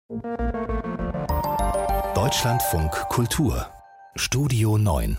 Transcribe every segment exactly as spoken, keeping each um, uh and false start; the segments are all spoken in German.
Deutschlandfunk Kultur Studio neun.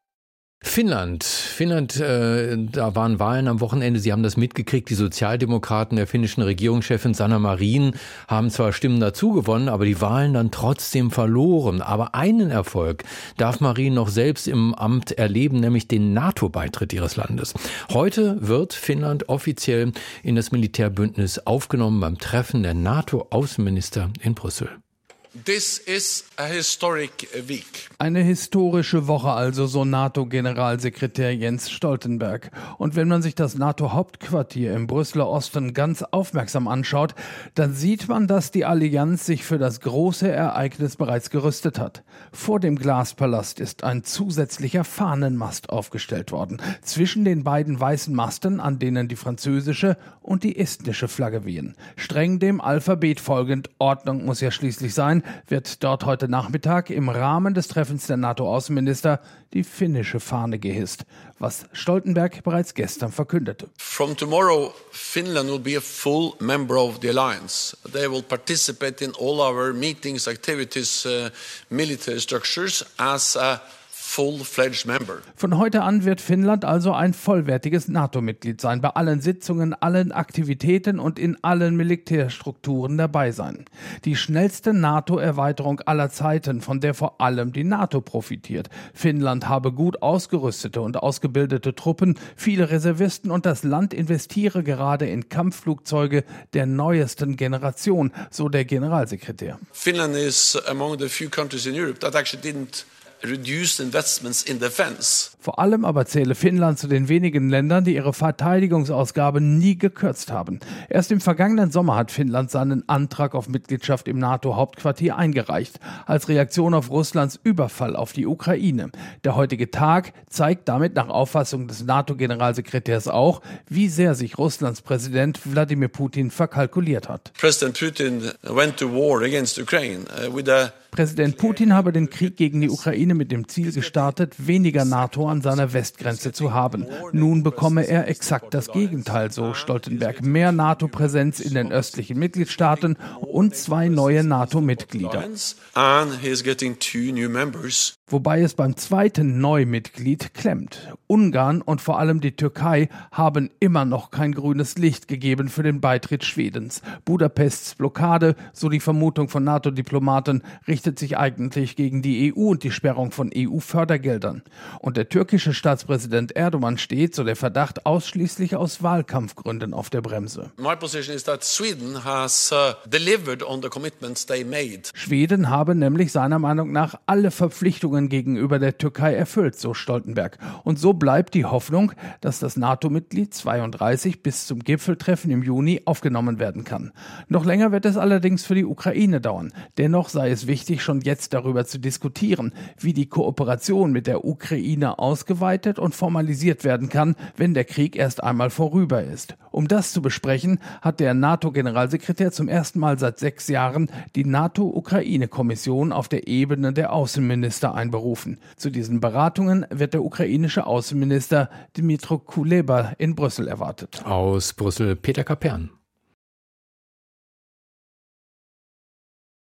Finnland. Finnland, äh, da waren Wahlen am Wochenende. Sie haben das mitgekriegt. Die Sozialdemokraten der finnischen Regierungschefin Sanna Marin haben zwar Stimmen dazu gewonnen, aber die Wahlen dann trotzdem verloren. Aber einen Erfolg darf Marin noch selbst im Amt erleben, nämlich den NATO-Beitritt ihres Landes. Heute wird Finnland offiziell in das Militärbündnis aufgenommen beim Treffen der NATO-Außenminister in Brüssel. This is a historic week. Eine historische Woche also, so NATO-Generalsekretär Jens Stoltenberg. Und wenn man sich das NATO-Hauptquartier im Brüsseler Osten ganz aufmerksam anschaut, dann sieht man, dass die Allianz sich für das große Ereignis bereits gerüstet hat. Vor dem Glaspalast ist ein zusätzlicher Fahnenmast aufgestellt worden. Zwischen den beiden weißen Masten, an denen die französische und die estnische Flagge wehen. Streng dem Alphabet folgend, Ordnung muss ja schließlich sein, wird dort heute Nachmittag im Rahmen des Treffens der NATO-Außenminister die finnische Fahne gehisst, was Stoltenberg bereits gestern verkündete. From tomorrow, Finland will be a full member of the alliance. They will participate in all our meetings, activities, uh, military structures as a full-fledged member. Von heute an wird Finnland also ein vollwertiges NATO-Mitglied sein, bei allen Sitzungen, allen Aktivitäten und in allen Militärstrukturen dabei sein. Die schnellste NATO-Erweiterung aller Zeiten, von der vor allem die NATO profitiert. Finnland habe gut ausgerüstete und ausgebildete Truppen, viele Reservisten und das Land investiere gerade in Kampfflugzeuge der neuesten Generation, so der Generalsekretär. Finland is among the few countries in Europe that actually didn't reduced investments in defense. Vor allem aber zähle Finnland zu den wenigen Ländern, die ihre Verteidigungsausgaben nie gekürzt haben. Erst im vergangenen Sommer hat Finnland seinen Antrag auf Mitgliedschaft im NATO-Hauptquartier eingereicht, als Reaktion auf Russlands Überfall auf die Ukraine. Der heutige Tag zeigt damit nach Auffassung des NATO-Generalsekretärs auch, wie sehr sich Russlands Präsident Wladimir Putin verkalkuliert hat. President Putin went to war against Ukraine uh, with a Präsident Putin habe den Krieg gegen die Ukraine mit dem Ziel gestartet, weniger NATO an seiner Westgrenze zu haben. Nun bekomme er exakt das Gegenteil, so Stoltenberg. Mehr NATO-Präsenz in den östlichen Mitgliedstaaten und zwei neue NATO-Mitglieder. Wobei es beim zweiten Neumitglied klemmt. Ungarn und vor allem die Türkei haben immer noch kein grünes Licht gegeben für den Beitritt Schwedens. Budapests Blockade, so die Vermutung von NATO-Diplomaten, richtet sich eigentlich gegen die E U und die Sperrung von E U-Fördergeldern. Und der türkische Staatspräsident Erdogan steht, so der Verdacht, ausschließlich aus Wahlkampfgründen auf der Bremse. My position is that Sweden has uh, delivered on the commitments they made. Schweden habe nämlich seiner Meinung nach alle Verpflichtungen gegenüber der Türkei erfüllt, so Stoltenberg. Und so bleibt die Hoffnung, dass das NATO-Mitglied zweiunddreißig bis zum Gipfeltreffen im Juni aufgenommen werden kann. Noch länger wird es allerdings für die Ukraine dauern. Dennoch sei es wichtig, schon jetzt darüber zu diskutieren, wie die Kooperation mit der Ukraine ausgeweitet und formalisiert werden kann, wenn der Krieg erst einmal vorüber ist. Um das zu besprechen, hat der NATO-Generalsekretär zum ersten Mal seit sechs Jahren die NATO-Ukraine-Kommission auf der Ebene der Außenminister einberufen. Zu diesen Beratungen wird der ukrainische Außenminister Dmytro Kuleba in Brüssel erwartet. Aus Brüssel Peter Kapern.